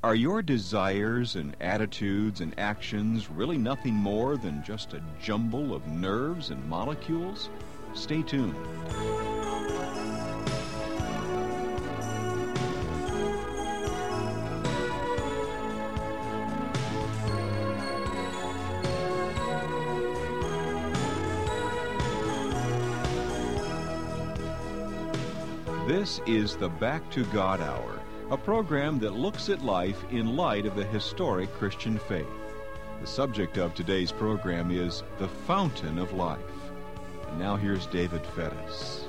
Are your desires and attitudes and actions really nothing more than just a jumble of nerves and molecules? Stay tuned. This is the Back to God Hour, a program that looks at life in light of the historic Christian faith. The subject of today's program is the fountain of life. And now here's David Fettis.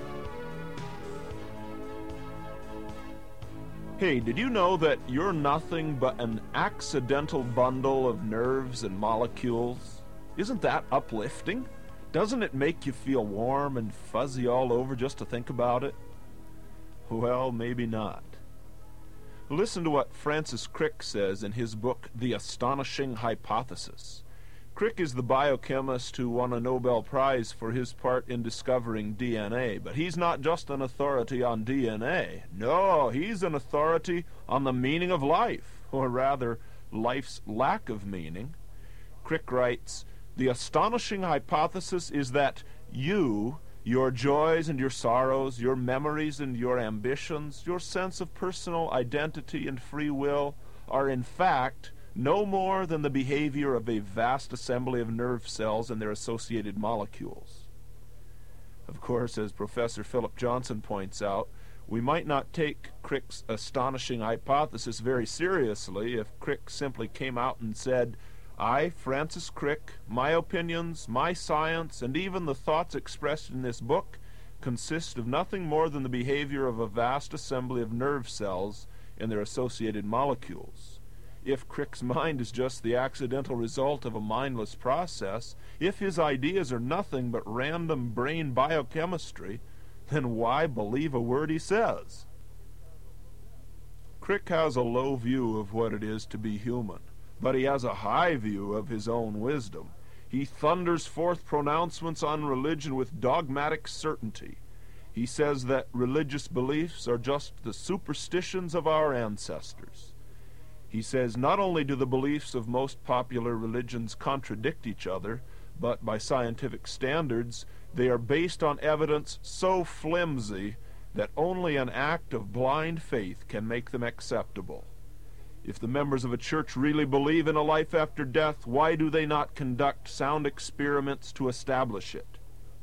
Hey, did you know that you're nothing but an accidental bundle of nerves and molecules? Isn't that uplifting? Doesn't it make you feel warm and fuzzy all over just to think about it? Well, maybe not. Listen to what Francis Crick says in his book, The Astonishing Hypothesis. Crick is the biochemist who won a Nobel Prize for his part in discovering DNA, but he's not just an authority on DNA. No, he's an authority on the meaning of life, or rather, life's lack of meaning. Crick writes, "The astonishing hypothesis is that you, your joys and your sorrows, your memories and your ambitions, your sense of personal identity and free will are in fact no more than the behavior of a vast assembly of nerve cells and their associated molecules." Of course, as Professor Philip Johnson points out, we might not take Crick's astonishing hypothesis very seriously if Crick simply came out and said, "I, Francis Crick, my opinions, my science, and even the thoughts expressed in this book consist of nothing more than the behavior of a vast assembly of nerve cells and their associated molecules." If Crick's mind is just the accidental result of a mindless process, if his ideas are nothing but random brain biochemistry, then why believe a word he says? Crick has a low view of what it is to be human, but he has a high view of his own wisdom. He thunders forth pronouncements on religion with dogmatic certainty. He says that religious beliefs are just the superstitions of our ancestors. He says not only do the beliefs of most popular religions contradict each other, but by scientific standards, they are based on evidence so flimsy that only an act of blind faith can make them acceptable. If the members of a church really believe in a life after death, why do they not conduct sound experiments to establish it?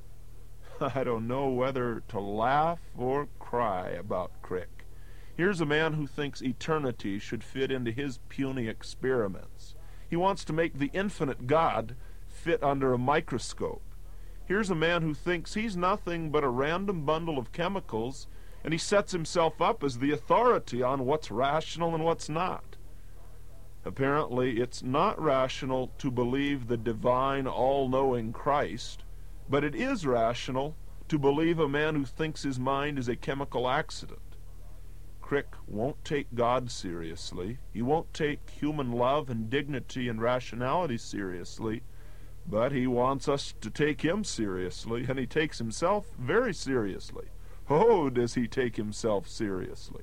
I don't know whether to laugh or cry about Crick. Here's a man who thinks eternity should fit into his puny experiments. He wants to make the infinite God fit under a microscope. Here's a man who thinks he's nothing but a random bundle of chemicals, and he sets himself up as the authority on what's rational and what's not. Apparently, it's not rational to believe the divine, all-knowing Christ, but it is rational to believe a man who thinks his mind is a chemical accident. Crick won't take God seriously. He won't take human love and dignity and rationality seriously, but he wants us to take him seriously, and he takes himself very seriously. Oh, does he take himself seriously?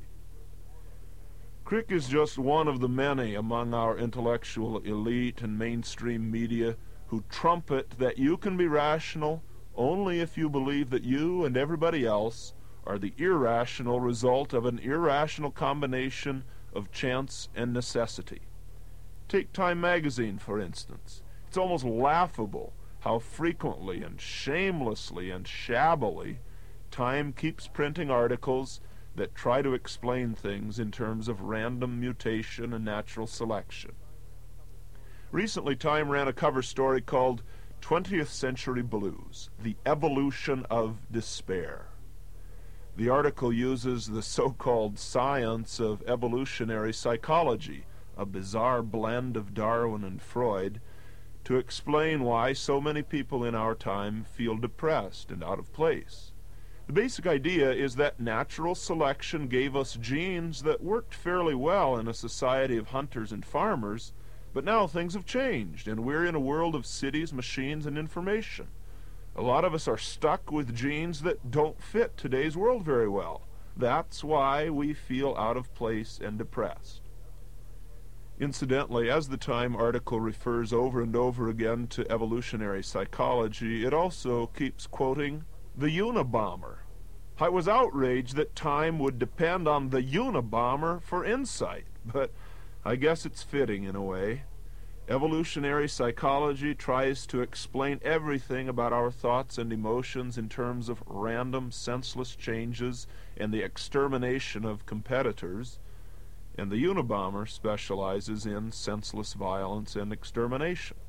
Crick is just one of the many among our intellectual elite and mainstream media who trumpet that you can be rational only if you believe that you and everybody else are the irrational result of an irrational combination of chance and necessity. Take Time magazine, for instance. It's almost laughable how frequently and shamelessly and shabbily Time keeps printing articles that try to explain things in terms of random mutation and natural selection. Recently, Time ran a cover story called 20th Century Blues, The Evolution of Despair. The article uses the so-called science of evolutionary psychology, a bizarre blend of Darwin and Freud, to explain why so many people in our time feel depressed and out of place. The basic idea is that natural selection gave us genes that worked fairly well in a society of hunters and farmers, but now things have changed, and we're in a world of cities, machines, and information. A lot of us are stuck with genes that don't fit today's world very well. That's why we feel out of place and depressed. Incidentally, as the Time article refers over and over again to evolutionary psychology, it also keeps quoting the Unabomber. I was outraged that Time would depend on the Unabomber for insight, but I guess it's fitting in a way. Evolutionary psychology tries to explain everything about our thoughts and emotions in terms of random, senseless changes and the extermination of competitors, and the Unabomber specializes in senseless violence and extermination.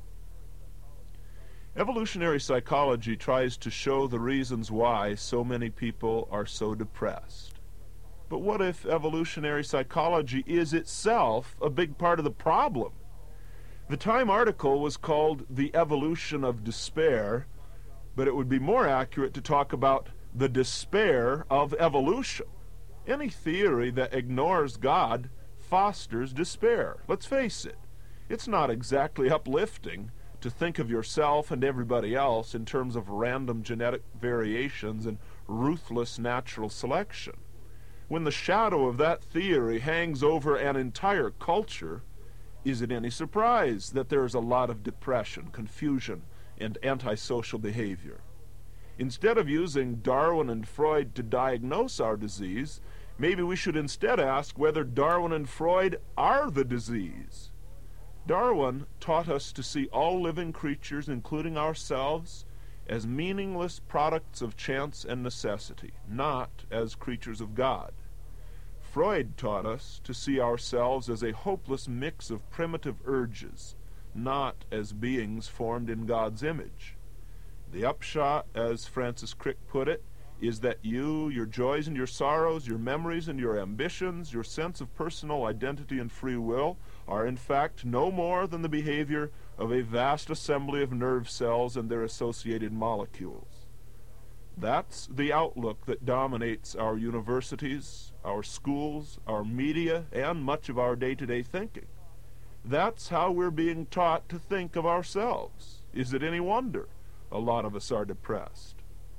Evolutionary psychology tries to show the reasons why so many people are so depressed. But what if evolutionary psychology is itself a big part of the problem? The Time article was called The Evolution of Despair, but it would be more accurate to talk about the despair of evolution. Any theory that ignores God fosters despair. Let's face it, it's not exactly uplifting to think of yourself and everybody else in terms of random genetic variations and ruthless natural selection. When the shadow of that theory hangs over an entire culture, is it any surprise that there is a lot of depression, confusion, and antisocial behavior? Instead of using Darwin and Freud to diagnose our disease, maybe we should instead ask whether Darwin and Freud are the disease. Darwin taught us to see all living creatures, including ourselves, as meaningless products of chance and necessity, not as creatures of God. Freud taught us to see ourselves as a hopeless mix of primitive urges, not as beings formed in God's image. The upshot, as Francis Crick put it, is that you, your joys and your sorrows, your memories and your ambitions, your sense of personal identity and free will are in fact no more than the behavior of a vast assembly of nerve cells and their associated molecules. That's the outlook that dominates our universities, our schools, our media, and much of our day-to-day thinking. That's how we're being taught to think of ourselves. Is it any wonder a lot of us are depressed?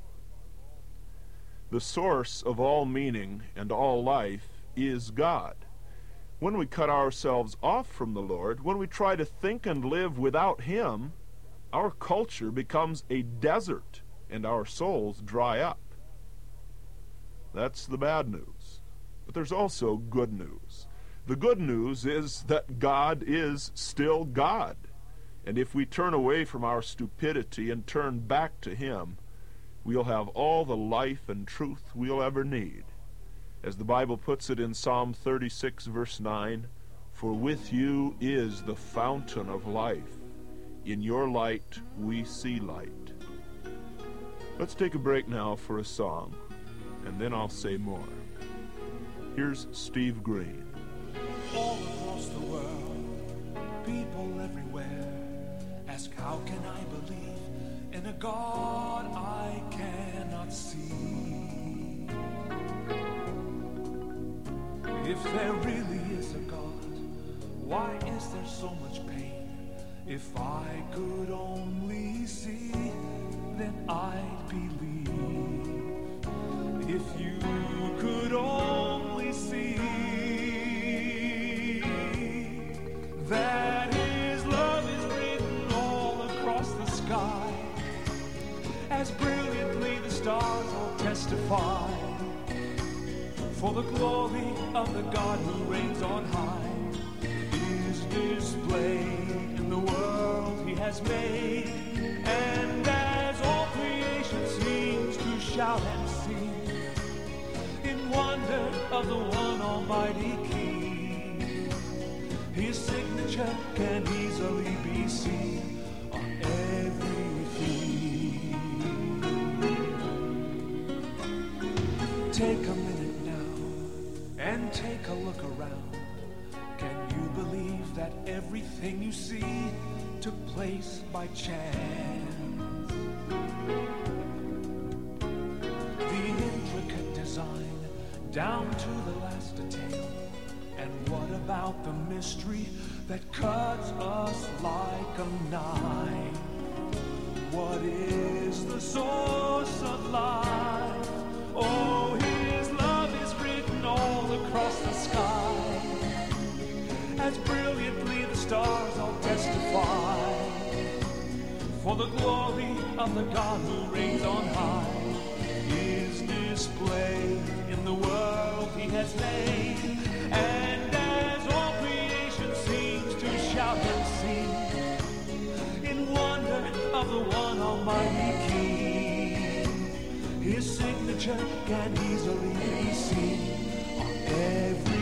The source of all meaning and all life is God. When we cut ourselves off from the Lord, when we try to think and live without Him, our culture becomes a desert and our souls dry up. That's the bad news. But there's also good news. The good news is that God is still God. And if we turn away from our stupidity and turn back to Him, we'll have all the life and truth we'll ever need. As the Bible puts it in Psalm 36, verse 9, "For with you is the fountain of life. In your light we see light." Let's take a break now for a song, and then I'll say more. Here's Steve Green. All across the world, people everywhere ask, how can I believe in a God I cannot see? If there really is a God, why is there so much pain? If I could only see, then I'd believe. If you could only see that His love is written all across the sky, as brilliantly the stars all testify, for the glory of the God who reigns on high is displayed in the world He has made. And as all creation seems to shout and sing in wonder of the one almighty King, His signature can easily be seen on everything. Take a minute now and take a look around. Can you believe that everything you see took place by chance? The intricate design down to the last detail. And what about the mystery that cuts us like a knife? What is the source of life? Oh, His love is written all across the sky, as brilliantly the stars all testify. For the glory of the God who reigns on high is displayed in the world he has made. And as all creation seems to shout and sing in wonder of the one almighty King, his signature can easily be seen on everything.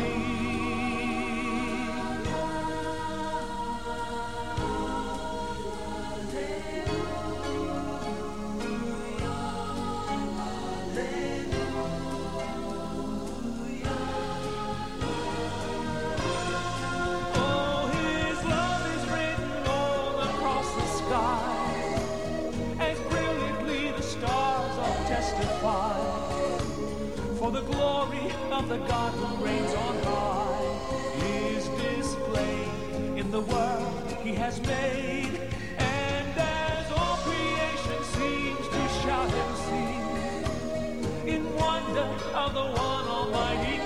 For the glory of the God who reigns on high is displayed in the world he has made. And as all creation seems to shout and sing in wonder of the one almighty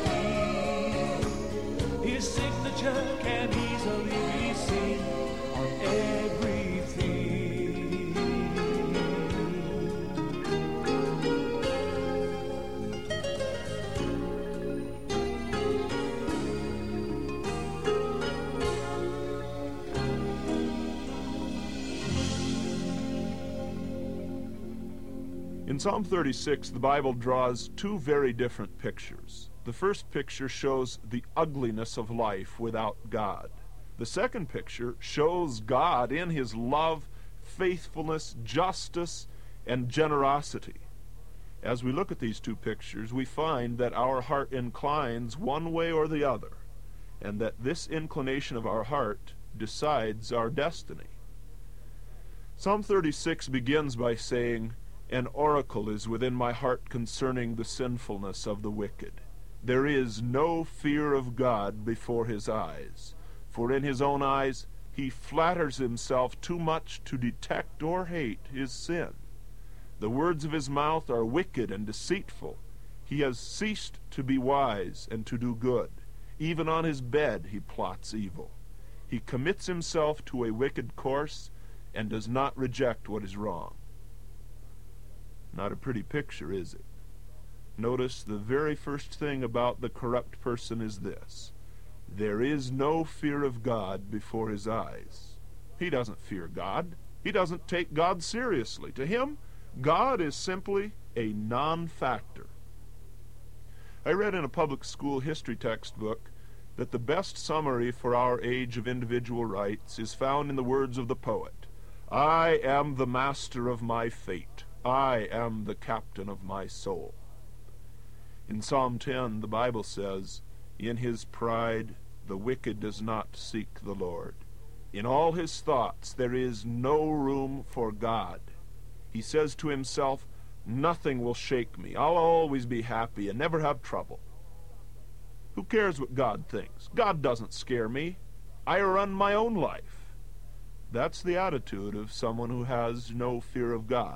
King, his signature can easily be seen on everything. In Psalm 36, the Bible draws two very different pictures. The first picture shows the ugliness of life without God. The second picture shows God in his love, faithfulness, justice, and generosity. As we look at these two pictures, we find that our heart inclines one way or the other, and that this inclination of our heart decides our destiny. Psalm 36 begins by saying, "An oracle is within my heart concerning the sinfulness of the wicked. There is no fear of God before his eyes. For in his own eyes he flatters himself too much to detect or hate his sin. The words of his mouth are wicked and deceitful. He has ceased to be wise and to do good. Even on his bed he plots evil. He commits himself to a wicked course and does not reject what is wrong." Not a pretty picture, is it? Notice the very first thing about the corrupt person is this: there is no fear of God before his eyes. He doesn't fear God. He doesn't take God seriously. To him, God is simply a non-factor. I read in a public school history textbook that the best summary for our age of individual rights is found in the words of the poet, "I am the master of my fate. I am the captain of my soul." In Psalm 10, the Bible says, "In his pride the wicked does not seek the Lord. In all his thoughts there is no room for God. He says to himself, 'Nothing will shake me. I'll always be happy and never have trouble.' Who cares what God thinks? God doesn't scare me. I run my own life." That's the attitude of someone who has no fear of God.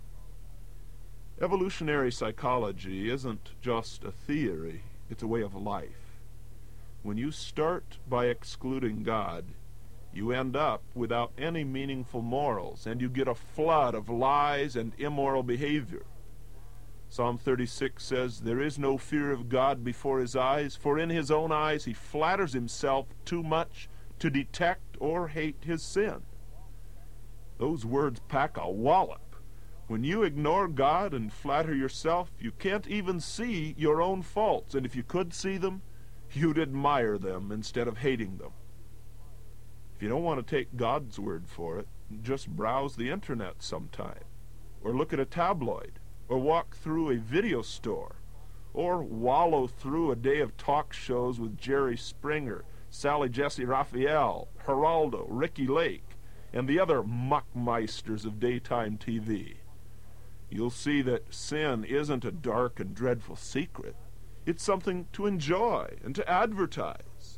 Evolutionary psychology isn't just a theory, it's a way of life. When you start by excluding God, you end up without any meaningful morals, and you get a flood of lies and immoral behavior. Psalm 36 says, "There is no fear of God before his eyes, for in his own eyes he flatters himself too much to detect or hate his sin." Those words pack a wallop. When you ignore God and flatter yourself, you can't even see your own faults, and if you could see them, you'd admire them instead of hating them. If you don't want to take God's word for it, just browse the internet sometime, or look at a tabloid, or walk through a video store, or wallow through a day of talk shows with Jerry Springer, Sally Jesse Raphael, Geraldo, Ricky Lake, and the other muckmeisters of daytime TV. You'll see that sin isn't a dark and dreadful secret. It's something to enjoy and to advertise.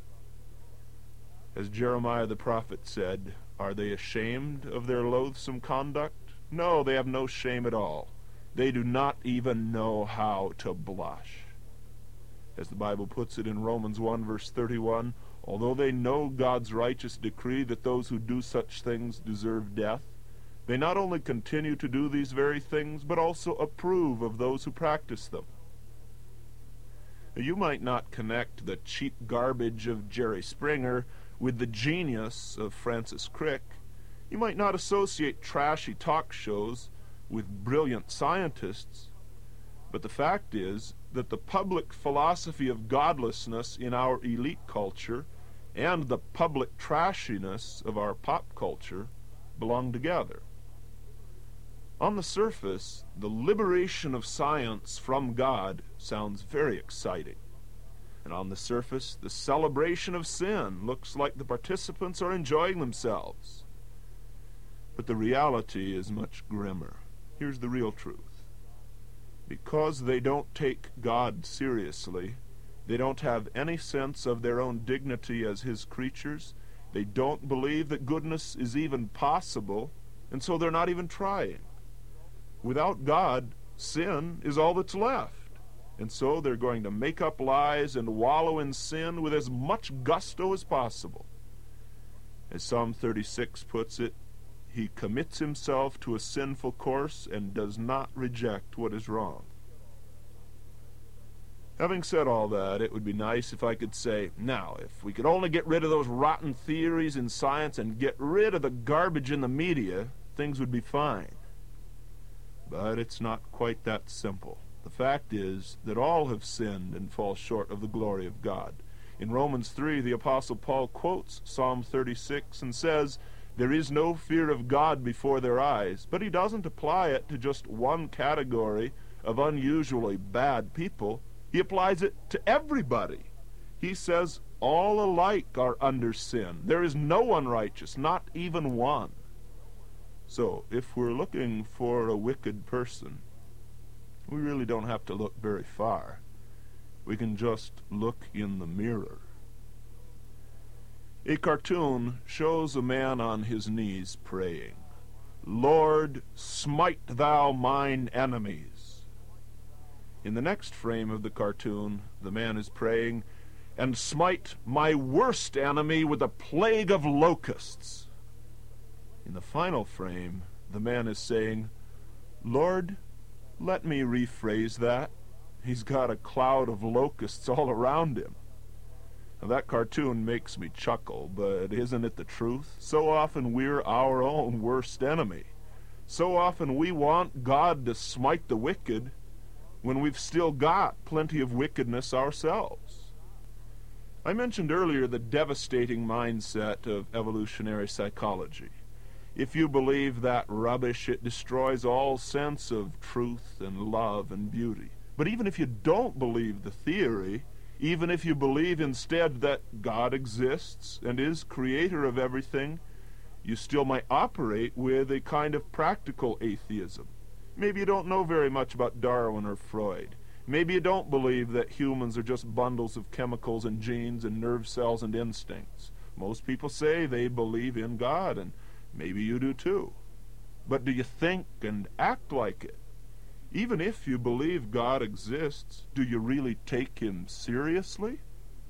As Jeremiah the prophet said, "Are they ashamed of their loathsome conduct? No, they have no shame at all. They do not even know how to blush." As the Bible puts it in Romans 1 verse 31, although they know God's righteous decree that those who do such things deserve death, they not only continue to do these very things, but also approve of those who practice them. You might not connect the cheap garbage of Jerry Springer with the genius of Francis Crick. You might not associate trashy talk shows with brilliant scientists. But the fact is that the public philosophy of godlessness in our elite culture and the public trashiness of our pop culture belong together. On the surface, the liberation of science from God sounds very exciting. And on the surface, the celebration of sin looks like the participants are enjoying themselves. But the reality is much grimmer. Here's the real truth. Because they don't take God seriously, they don't have any sense of their own dignity as His creatures, they don't believe that goodness is even possible, and so they're not even trying. Without God, sin is all that's left. And so they're going to make up lies and wallow in sin with as much gusto as possible. As Psalm 36 puts it, he commits himself to a sinful course and does not reject what is wrong. Having said all that, it would be nice if I could say, now, if we could only get rid of those rotten theories in science and get rid of the garbage in the media, things would be fine. But it's not quite that simple. The fact is that all have sinned and fall short of the glory of God. In Romans 3, the Apostle Paul quotes Psalm 36 and says, "There is no fear of God before their eyes," but he doesn't apply it to just one category of unusually bad people. He applies it to everybody. He says, all alike are under sin. There is no one righteous, not even one. So, if we're looking for a wicked person, we really don't have to look very far. We can just look in the mirror. A cartoon shows a man on his knees praying, "Lord, smite thou mine enemies." In the next frame of the cartoon, the man is praying, "And smite my worst enemy with a plague of locusts." In the final frame, the man is saying, "Lord, let me rephrase that. He's got a cloud of locusts all around him." Now, that cartoon makes me chuckle, but isn't it the truth? So often we're our own worst enemy. So often we want God to smite the wicked when we've still got plenty of wickedness ourselves. I mentioned earlier the devastating mindset of evolutionary psychology. If you believe that rubbish, it destroys all sense of truth and love and beauty. But even if you don't believe the theory, even if you believe instead that God exists and is creator of everything, you still might operate with a kind of practical atheism. Maybe you don't know very much about Darwin or Freud. Maybe you don't believe that humans are just bundles of chemicals and genes and nerve cells and instincts. Most people say they believe in God, and maybe you do too. But do you think and act like it? Even if you believe God exists, do you really take him seriously?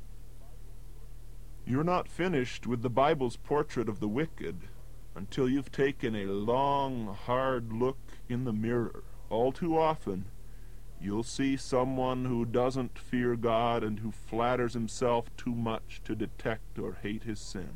You're not finished with the Bible's portrait of the wicked until you've taken a long, hard look in the mirror. All too often, you'll see someone who doesn't fear God and who flatters himself too much to detect or hate his sin.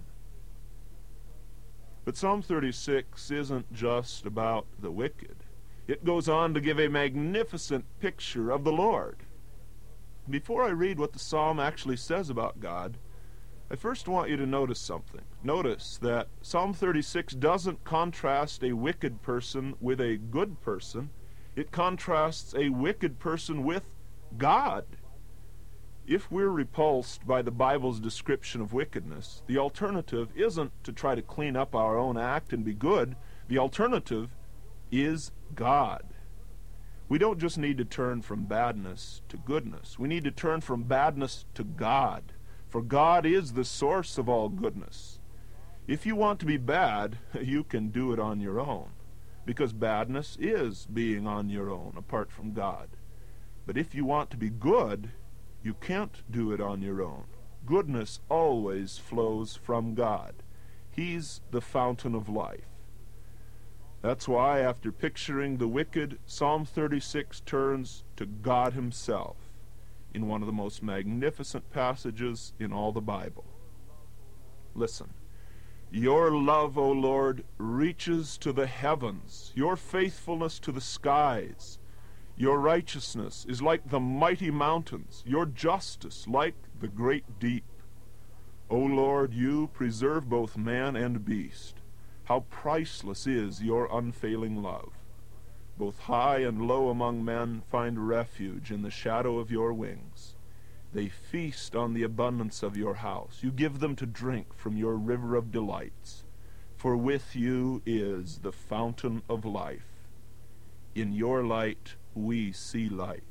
But Psalm 36 isn't just about the wicked. It goes on to give a magnificent picture of the Lord. Before I read what the psalm actually says about God, I first want you to notice something. Notice that Psalm 36 doesn't contrast a wicked person with a good person. It contrasts a wicked person with God. If we're repulsed by the Bible's description of wickedness, the alternative isn't to try to clean up our own act and be good. The alternative is God. We don't just need to turn from badness to goodness. We need to turn from badness to God, for God is the source of all goodness. If you want to be bad, you can do it on your own, because badness is being on your own apart from God. But if you want to be good, you can't do it on your own. Goodness always flows from God. He's the fountain of life. That's why, after picturing the wicked, Psalm 36 turns to God himself in one of the most magnificent passages in all the Bible. Listen. Your love, O Lord, reaches to the heavens, your faithfulness to the skies. Your righteousness is like the mighty mountains, your justice like the great deep. O Lord, you preserve both man and beast. How priceless is your unfailing love. Both high and low among men find refuge in the shadow of your wings. They feast on the abundance of your house. You give them to drink from your river of delights. For with you is the fountain of life. In your light we see light.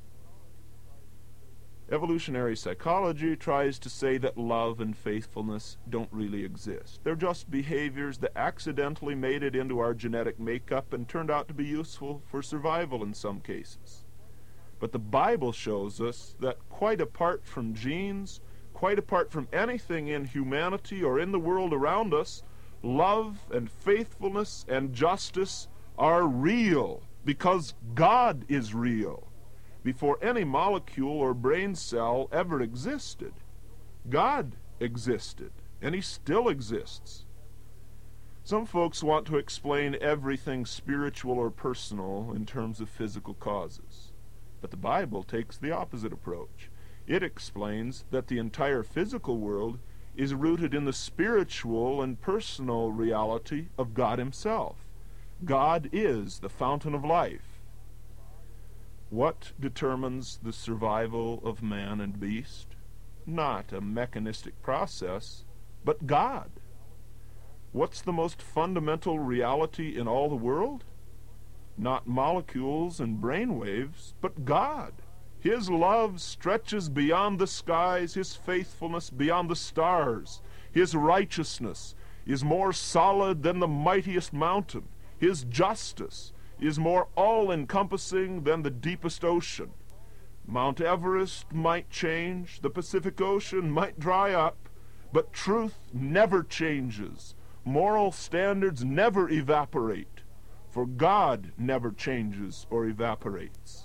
Evolutionary psychology tries to say that love and faithfulness don't really exist. They're just behaviors that accidentally made it into our genetic makeup and turned out to be useful for survival in some cases. But the Bible shows us that quite apart from genes, quite apart from anything in humanity or in the world around us, love and faithfulness and justice are real because God is real. Before any molecule or brain cell ever existed, God existed, and he still exists. Some folks want to explain everything spiritual or personal in terms of physical causes. But the Bible takes the opposite approach. It explains that the entire physical world is rooted in the spiritual and personal reality of God himself. God is the fountain of life. What determines the survival of man and beast? Not a mechanistic process, but God. What's the most fundamental reality in all the world? Not molecules and brain waves, but God. His love stretches beyond the skies, his faithfulness beyond the stars. His righteousness is more solid than the mightiest mountain. His justice is more all-encompassing than the deepest ocean. Mount Everest might change, the Pacific Ocean might dry up, but truth never changes. Moral standards never evaporate, for God never changes or evaporates.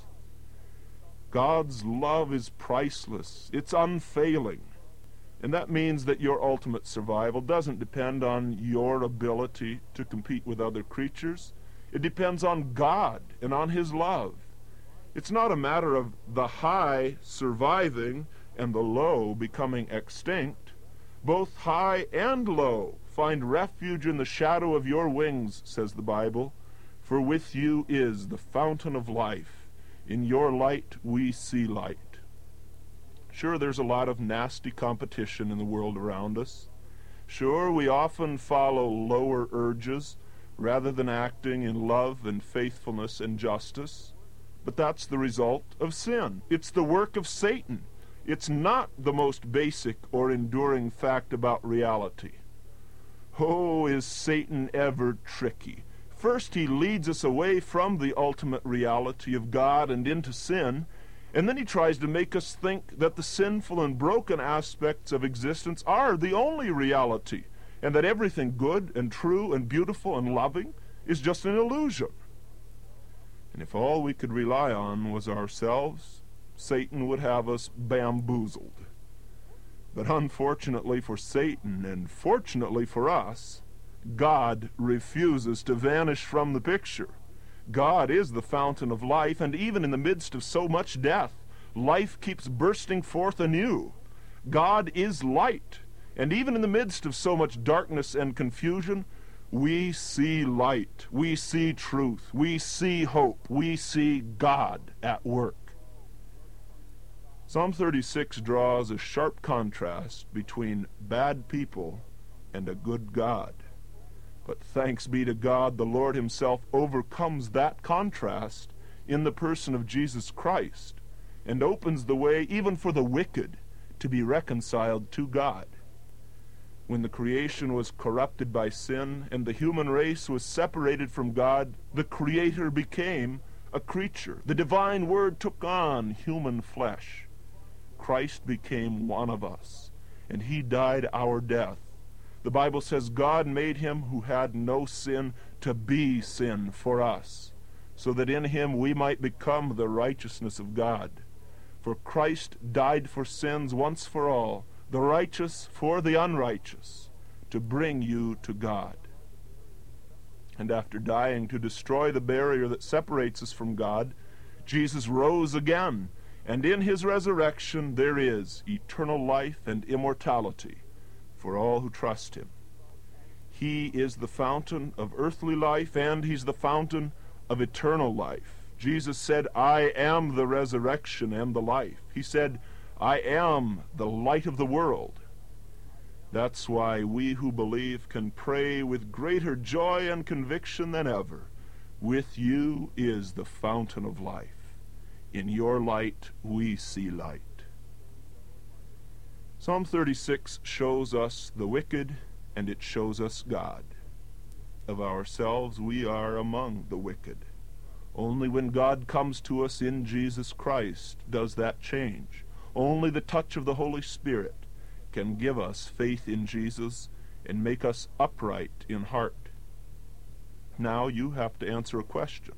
God's love is priceless. It's unfailing. And that means that your ultimate survival doesn't depend on your ability to compete with other creatures. It depends on God and on his love. It's not a matter of the high surviving and the low becoming extinct. Both high and low find refuge in the shadow of your wings, says the Bible. For with you is the fountain of life. In your light we see light. Sure, there's a lot of nasty competition in the world around us. Sure, we often follow lower urges rather than acting in love and faithfulness and justice. But that's the result of sin. It's the work of Satan. It's not the most basic or enduring fact about reality. Oh, is Satan ever tricky. First, he leads us away from the ultimate reality of God and into sin, and then he tries to make us think that the sinful and broken aspects of existence are the only reality, and that everything good and true and beautiful and loving is just an illusion. And if all we could rely on was ourselves, Satan would have us bamboozled. But unfortunately for Satan, and fortunately for us, God refuses to vanish from the picture. God is the fountain of life, and even in the midst of so much death, life keeps bursting forth anew. God is light. And even in the midst of so much darkness and confusion, we see light, we see truth, we see hope, we see God at work. Psalm 36 draws a sharp contrast between bad people and a good God. But thanks be to God, the Lord himself overcomes that contrast in the person of Jesus Christ and opens the way even for the wicked to be reconciled to God. When the creation was corrupted by sin and the human race was separated from God, the Creator became a creature. The divine Word took on human flesh. Christ became one of us. and he died our death. The Bible says God made him who had no sin to be sin for us, so that in him we might become the righteousness of God. For Christ died for sins once for all, the righteous for the unrighteous, to bring you to God. And after dying to destroy the barrier that separates us from God, Jesus rose again, and in his resurrection there is eternal life and immortality for all who trust him. He is the fountain of earthly life, and he's the fountain of eternal life. Jesus said, I am the resurrection and the life. He said, I am the light of the world. That's why we who believe can pray with greater joy and conviction than ever, with you is the fountain of life. In your light we see light. Psalm 36 shows us the wicked, and it shows us God. Of ourselves we are among the wicked. Only when God comes to us in Jesus Christ does that change. Only the touch of the Holy Spirit can give us faith in Jesus and make us upright in heart. Now you have to answer a question.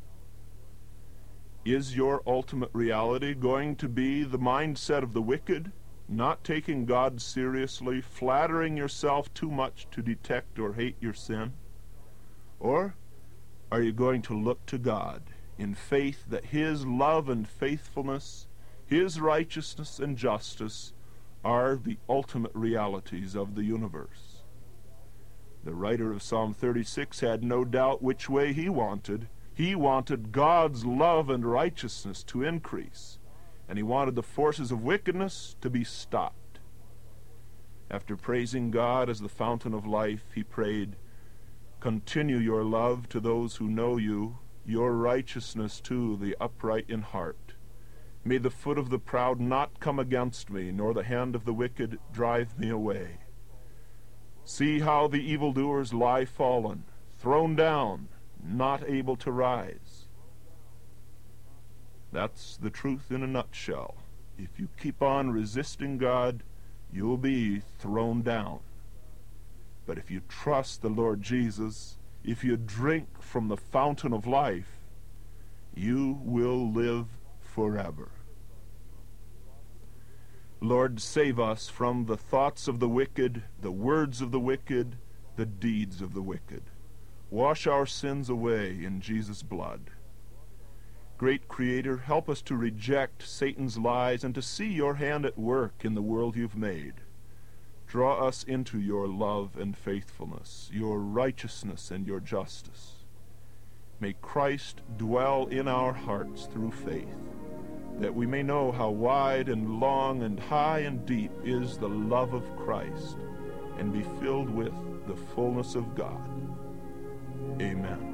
Is your ultimate reality going to be the mindset of the wicked, not taking God seriously, flattering yourself too much to detect or hate your sin? Or are you going to look to God in faith that his love and faithfulness, his righteousness and justice are the ultimate realities of the universe? The writer of Psalm 36 had no doubt which way he wanted. He wanted God's love and righteousness to increase, and he wanted the forces of wickedness to be stopped. After praising God as the fountain of life, he prayed, continue your love to those who know you, your righteousness to the upright in heart. May the foot of the proud not come against me, nor the hand of the wicked drive me away. See how the evildoers lie fallen, thrown down, not able to rise. That's the truth in a nutshell. If you keep on resisting God, you'll be thrown down. But if you trust the Lord Jesus, if you drink from the fountain of life, you will live forever. Lord, save us from the thoughts of the wicked, the words of the wicked, the deeds of the wicked. Wash our sins away in Jesus' blood. Great Creator, help us to reject Satan's lies and to see your hand at work in the world you've made. Draw us into your love and faithfulness, your righteousness and your justice. May Christ dwell in our hearts through faith, that we may know how wide and long and high and deep is the love of Christ, and be filled with the fullness of God. Amen.